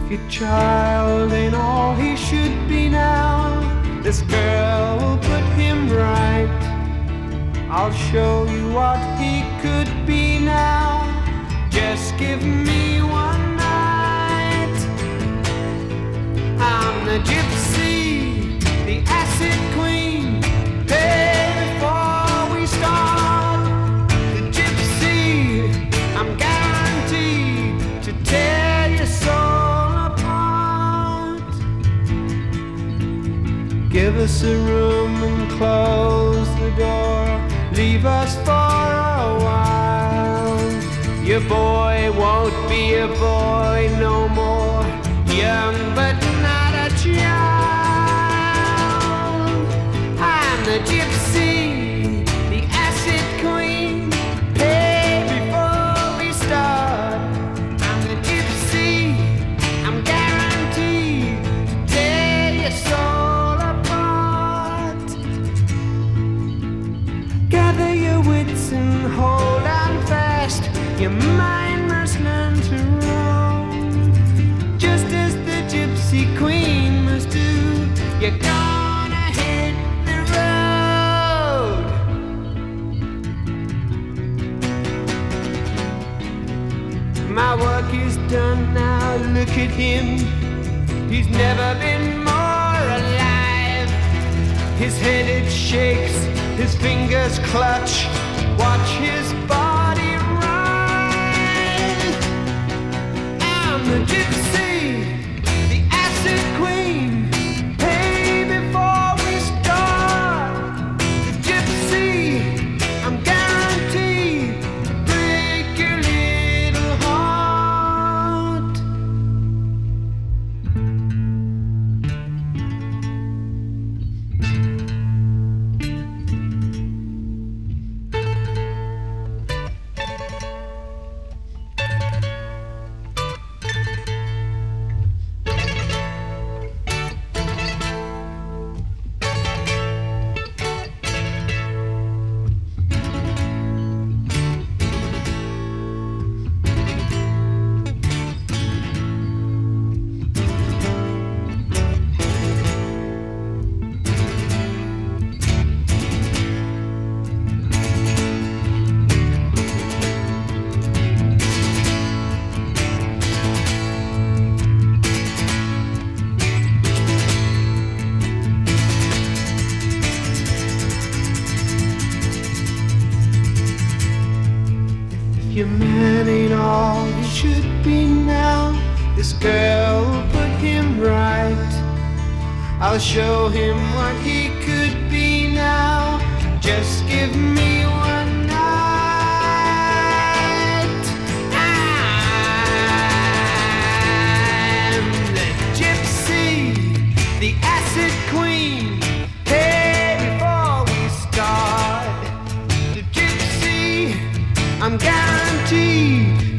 your child ain't all he should be now, this girl will put him right. I'll show you what he could be now. Just give me one night. I'm the gypsy, the acid queen. Pay before we start. The gypsy, I'm guaranteed to tear your soul apart. Give us a room and close the door. Leave us for a while. Your boy won't be a boy no more. Young but not a child. I'm the gypsy, the acid queen. Pay before we start. I'm the gypsy, I'm guaranteed to tear your soul apart. Gather your wits and hold on fast. Your mind must learn to roam, just as the gypsy queen must do. You're gonna hit the road. My work is done now, look at him. He's never been more alive. His head it shakes, his fingers clutch. Watch his body rise. I'm the gypsy, the acid queen. Pay before we start. The gypsy, I'm guaranteed to break your little heart. Your man ain't all he should be now. This girl will put him right. I'll show him what he could be now. Just give me one night. I'm the gypsy, the acid queen. Hey, before we start, the gypsy, I'm guaranteed